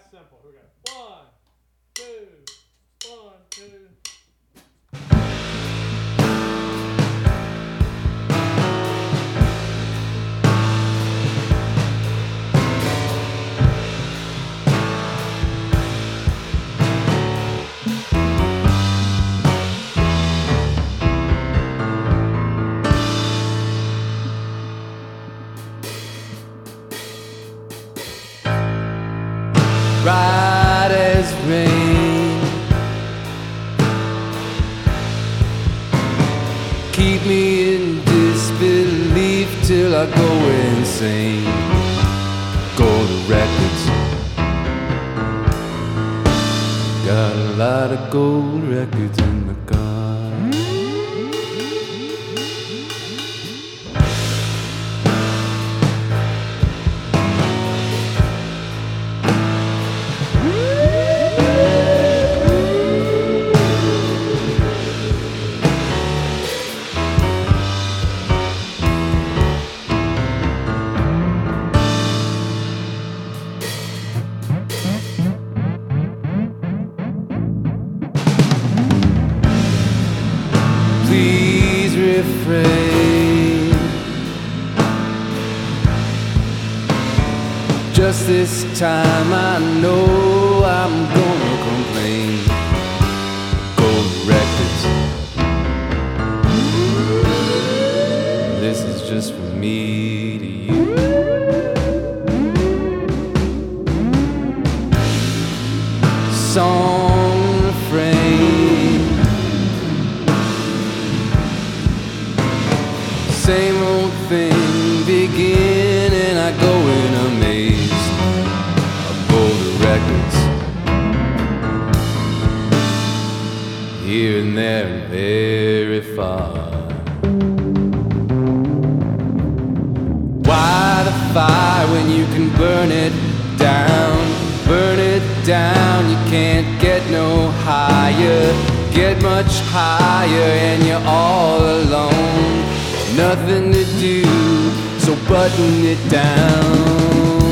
That's simple. Here we go. 1, 2, 1, 2. Bright as rain, keep me in disbelief till I go insane. Gold records, got a lot of gold records in the car. Please refrain. Just this time I know I'm gonna complain. Gold records, this is just from me to you. Song refrain, same old thing begin, and I go in a maze of gold records, here and there and very far. Why the fire when you can burn it down? Burn it down, you can't get no higher, get much higher, and you're all alone. Nothing to do, so button it down.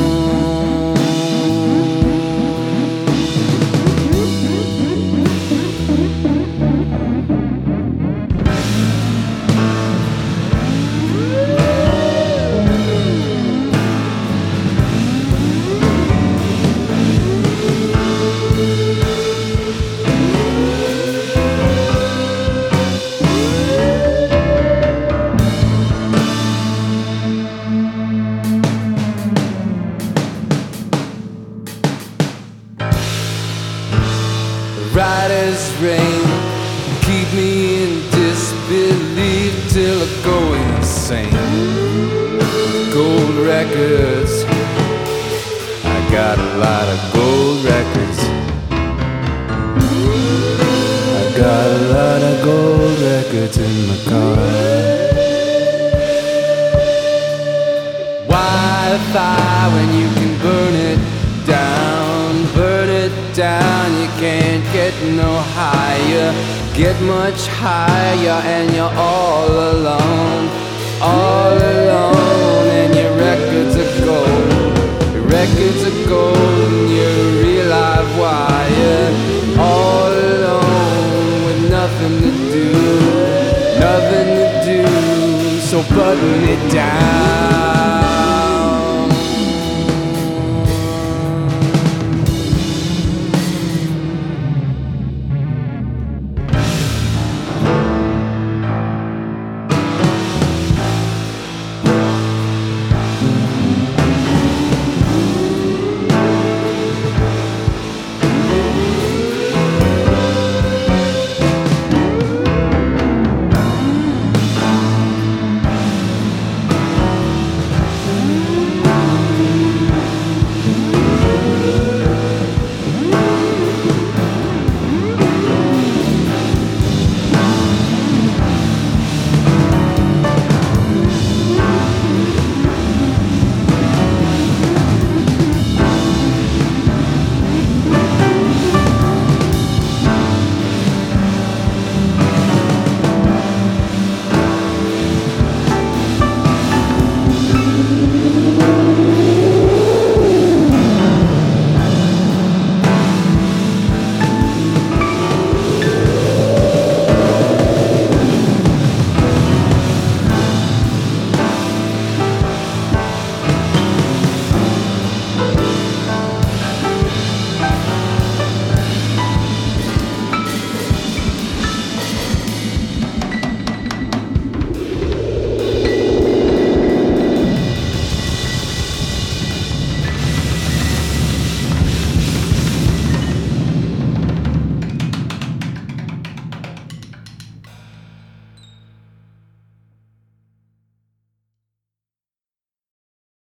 Right as rain, keep me in disbelief till I go insane. Gold records, I got a lot of gold records. I got a lot of gold records in my car. Why the fire when you can burn it down? Burn it down, you can't get no higher, get much higher, and you're all alone, and your records are gold, your records are gold, and you're a real live wire, all alone with nothing to do, so button it down.